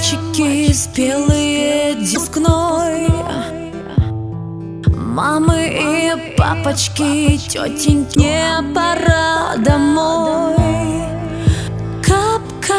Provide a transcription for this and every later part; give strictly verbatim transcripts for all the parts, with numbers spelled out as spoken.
мальчики спелые дискной, мамы и папочки, тетеньки, мне пора домой. Кап-кап,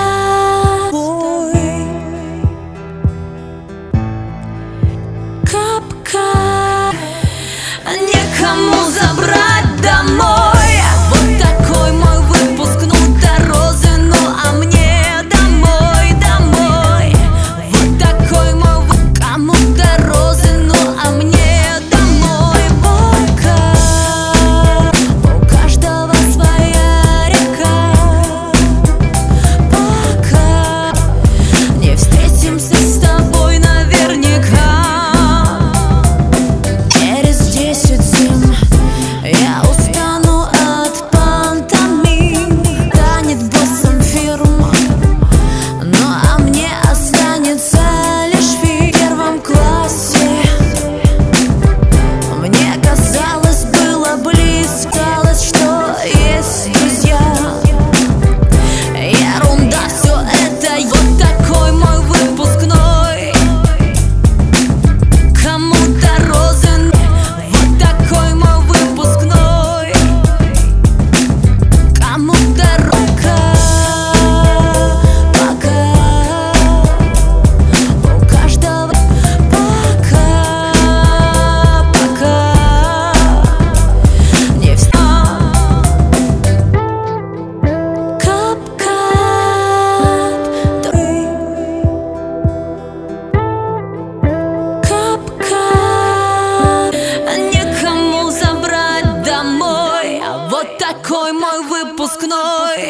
кап-кап, некому забрать домой. Вот такой мой выпуск, ну до розы, ну а мне домой, домой. Вот такой мой выпуск, кому до розы, ну а мне домой. Пока у каждого своя река, пока не встретимся с тобой наверняка. Через десять зим я устану от пантомим, станет боссом фирма, ну а мне останется лишь в первом классе. Мне казалось, было близко, казалось, что есть друзья. Ерунда все это, вот такой мой выпускной. Кому до розы, вот такой мой выпускной. Кому дорога, пока у каждого, пока, пока не встал. Кап-кап, кап-кап, некому забрать домой. А вот такой мой выпускной.